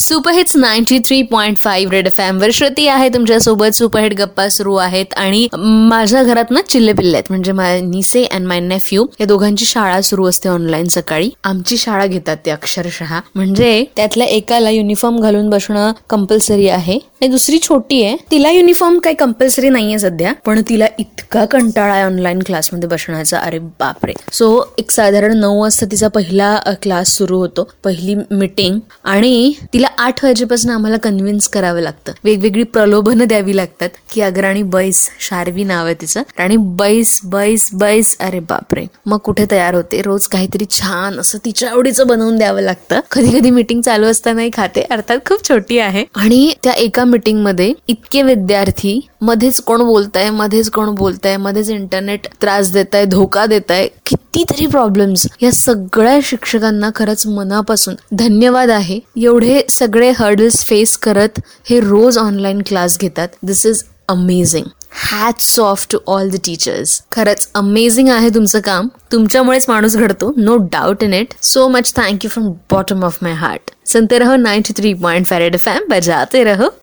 Superhits 93.5 red FM वर श्रुती आहे तुमच्यासोबत. सुपरहिट गप्पा सुरू आहेत आणि माझ्या घरात ना चिल्ले पिल्ले आहेत, म्हणजे माय निसे अँड माय नेफ्यू या दोघांची शाळा सुरू असते ऑनलाईन सकाळी. आमची शाळा घेतात ते अक्षरशः, म्हणजे त्यातल्या एकाला युनिफॉर्म घालून बसणं कंपल्सरी आहे आणि दुसरी छोटी आहे, तिला युनिफॉर्म काही कंपल्सरी नाहीये सध्या, पण तिला इतका कंटाळा आहे ऑनलाईन क्लासमध्ये बसण्याचा, अरे बापरे. सो एक साधारण 9 वाजता तिचा पहिला क्लास सुरू होतो, पहिली मीटिंग, आणि तिला 8 वाजेपासून आम्हाला कन्व्हिन्स करावं लागतं, वेगवेगळी प्रलोभनं द्यावी लागतात की अगं राणी बैस, शार्वी नाव आहे तिचं, राणी बैस बैस बैस. अरे बापरे. मग कुठे तयार होते, रोज काहीतरी छान असं तिच्या आवडीचं बनवून द्यावं लागतं. कधी कधी मीटिंग चालू असतानाही खाते, अर्थात खूप छोटी आहे. आणि त्या एका मीटिंग मध्ये इतके विद्यार्थी, मध्येच कोण बोलताय, मध्येच इंटरनेट त्रास देताय, धोका देताय, कितीतरी प्रॉब्लेम्स. या सगळ्या शिक्षकांना खरंच मनापासून धन्यवाद आहे. एवढे सगळे हर्डल्स फेस करत हे रोज ऑनलाईन क्लास घेतात. This is amazing. Hats off to all the teachers. खरंच अमेझिंग आहे तुमचं काम. तुमच्यामुळेच माणूस घडतो, no doubt in it. So much thank you from bottom of my heart. सुनते रहो 93.5 रेड FM, बजाते रहो.